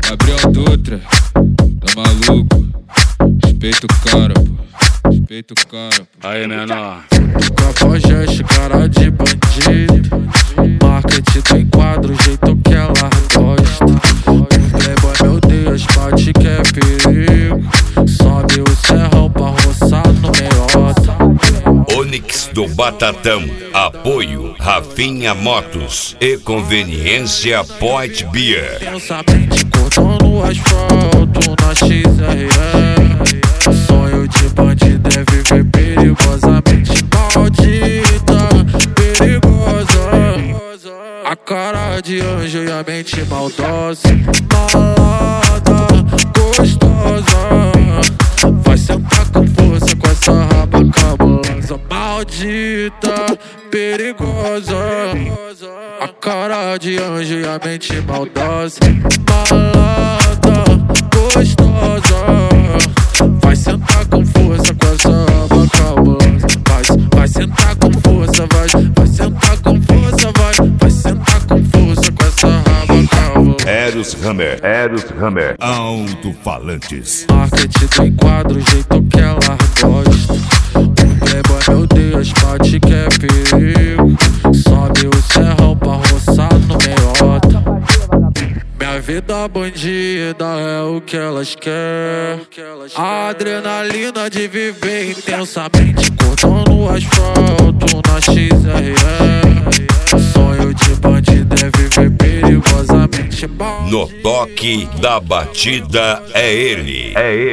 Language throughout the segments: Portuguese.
Gabriel Dutra, tá maluco? Respeita o cara, pô. Respeita o cara, pô. Aí, menor. Cafajeste, cara de bandido. Marketing tem quadro, jeito que ela gosta. Playboy, meu Deus, bate que é perigo. Sobe o serrão pra roçar no meiota. Onix do Batatão, apoio Rafinha Motos e Conveniência Point Beer. Intensamente cortando o asfalto na XRE. Sonho de bandido é viver perigosamente maldita, perigosa. A cara de anjo e a mente maldosa, malada, gostosa. Vai sentar com força com essa raba cabulosa, maldita, perigosa. A cara de anjo e a mente maldosa, malada, gostosa. Vai sentar com força com essa raba cabulosa. Vai sentar com força, vai sentar com força, vai sentar com força com essa raba cabulosa. Eros Hammer, Alto-falantes. Marketing tem quadro, jeito que ela gosta. Playboy, meu Deus, bate que é perigo. Sobe o serrão pra roçar no meiota. Minha vida bandida é o que elas querem. A adrenalina de viver intensamente cortando o asfalto na XRE. Sonho de bandido é viver perigosamente mal. No toque da batida é ele.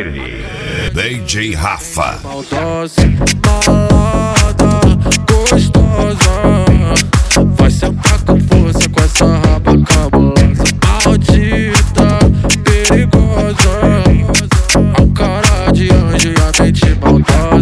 DJ Rafa. Maldosa, malada, gostosa. Vai sentar com força com essa raba cabulosa, maldita, perigosa. A cara de anjo e a mente maldosa.